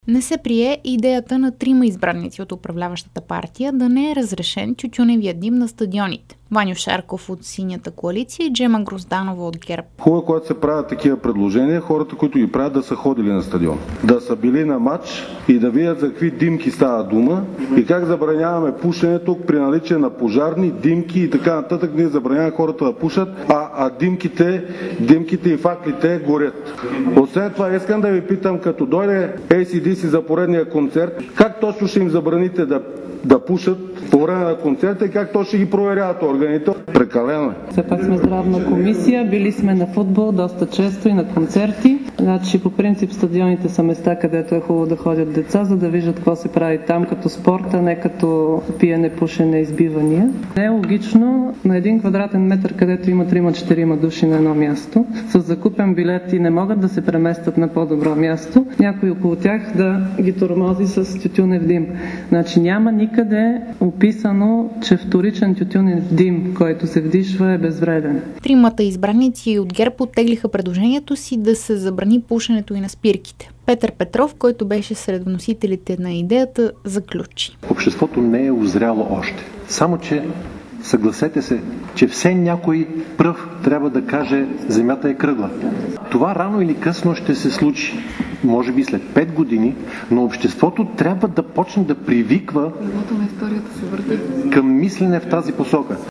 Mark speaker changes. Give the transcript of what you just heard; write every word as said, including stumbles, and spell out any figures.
Speaker 1: Не се прие идеята на трима избраници от управляващата партия да не е разрешен тютюневия дим на стадионите. Ваньо Шарков от Синята коалиция и Джема Грозданова от ГЕРБ.
Speaker 2: Хубаво, когато се правят такива предложения, хората, които ги правят, да са ходили на стадион. Да са били на матч и да видят за какви димки става дума и как забраняваме пушенето при наличие на пожарни, димки и така нататък. Ние забраняваме хората да пушат, а, а димките, димките и факлите горят. Освен това, искам да ви питам, като дойде Ей Си Ди Си за поредния концерт, как точно ще им забраните да, да пушат по време на концерта и как то ще ги проверяват органите? Прекалено е.
Speaker 3: Все пак сме здравна комисия, били сме на футбол доста често и на концерти. Значи по принцип стадионите са места, където е хубаво да ходят деца, за да виждат какво се прави там като спорт, а не като пиене, пушене, избивания. Не е логично на един квадратен метър, където има трима-четирима души на едно място, с закупен билет и не могат да се преместят на по-добро място, някой около тях да ги тормози с тютюнев дим. Значи няма никъде описано, че вторичен тютюнев дим, който се вдишва, е безвреден.
Speaker 1: Тримата избраници от ГЕРБ оттеглиха предложението си да се забрани пушенето и на спирките. Петър Петров, който беше сред вносителите на идеята, заключи.
Speaker 4: Обществото не е озряло още. Само че съгласете се, че все някой пръв трябва да каже земята е кръгла. Това рано или късно ще се случи. Може би след пет години, но обществото трябва да почне да привиква към мислене в тази посока.